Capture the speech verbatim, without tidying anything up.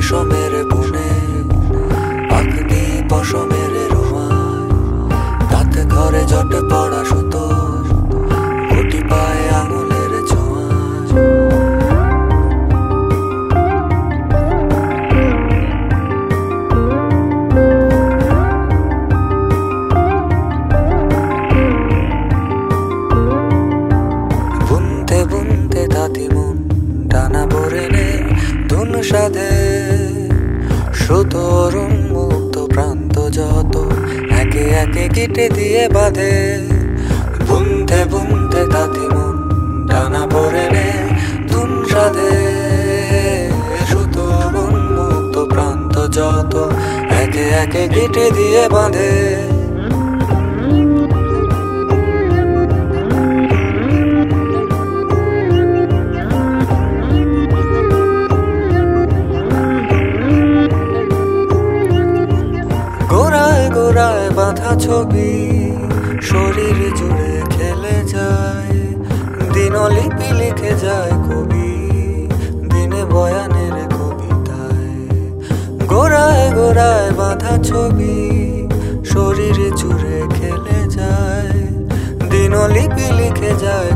রেশমের বনে পাখি পশমের রোমায় তাতে ঘরে জটে পড়া সুতো গুটি পায়ে আঙুলের ছোঁয়ায় বুনতে বুনতে তাঁতি মন টানা ভরে নে ধুন সাধে সুতোর উন্মুক্ত প্রান্ত যত একে একে কেটে দিয়ে বাঁধে বুনতে বুনতে তাঁতি মন টানা ভরে নে ধুন সাধে সুতোর উন্মুক্ত প্রান্ত যত একে একে কেটে দিয়ে বাঁধে গোড়ায় বাঁধা ছবি শরীর জুড়ে খেলে যায় দিনলিপি লিখে যায় কবি দিনে বয়ানের কবিতায় গোড়ায় গোড়ায় বাঁধা ছবি শরীর জুড়ে খেলে যায় দিনলিপি লিখে যায়